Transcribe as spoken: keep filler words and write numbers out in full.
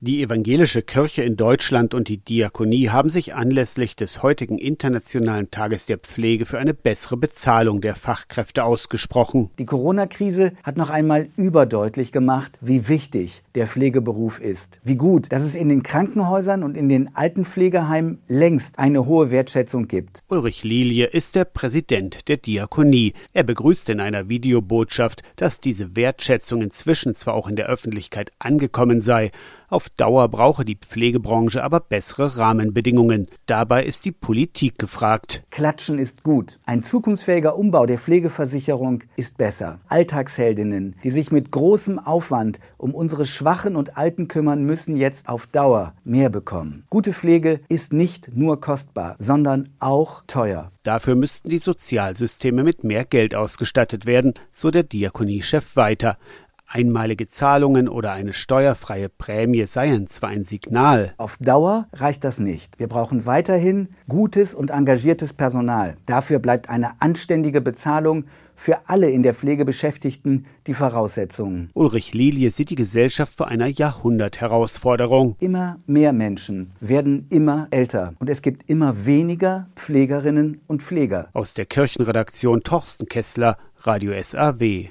Die evangelische Kirche in Deutschland und die Diakonie haben sich anlässlich des heutigen Internationalen Tages der Pflege für eine bessere Bezahlung der Fachkräfte ausgesprochen. Die Corona-Krise hat noch einmal überdeutlich gemacht, wie wichtig der Pflegeberuf ist. Wie gut, dass es in den Krankenhäusern und in den Altenpflegeheimen längst eine hohe Wertschätzung gibt. Ulrich Lilie ist der Präsident der Diakonie. Er begrüßt in einer Videobotschaft, dass diese Wertschätzung inzwischen zwar auch in der Öffentlichkeit angekommen sei, auf Dauer brauche die Pflegebranche aber bessere Rahmenbedingungen. Dabei ist die Politik gefragt. Klatschen ist gut. Ein zukunftsfähiger Umbau der Pflegeversicherung ist besser. Alltagsheldinnen, die sich mit großem Aufwand um unsere Schwachen und Alten kümmern, müssen jetzt auf Dauer mehr bekommen. Gute Pflege ist nicht nur kostbar, sondern auch teuer. Dafür müssten die Sozialsysteme mit mehr Geld ausgestattet werden, so der Diakoniechef weiter. Einmalige Zahlungen oder eine steuerfreie Prämie seien zwar ein Signal. Auf Dauer reicht das nicht. Wir brauchen weiterhin gutes und engagiertes Personal. Dafür bleibt eine anständige Bezahlung für alle in der Pflege Beschäftigten die Voraussetzung. Ulrich Lilie sieht die Gesellschaft vor einer Jahrhundertherausforderung. Immer mehr Menschen werden immer älter und es gibt immer weniger Pflegerinnen und Pfleger. Aus der Kirchenredaktion Torsten Kessler, Radio S A W.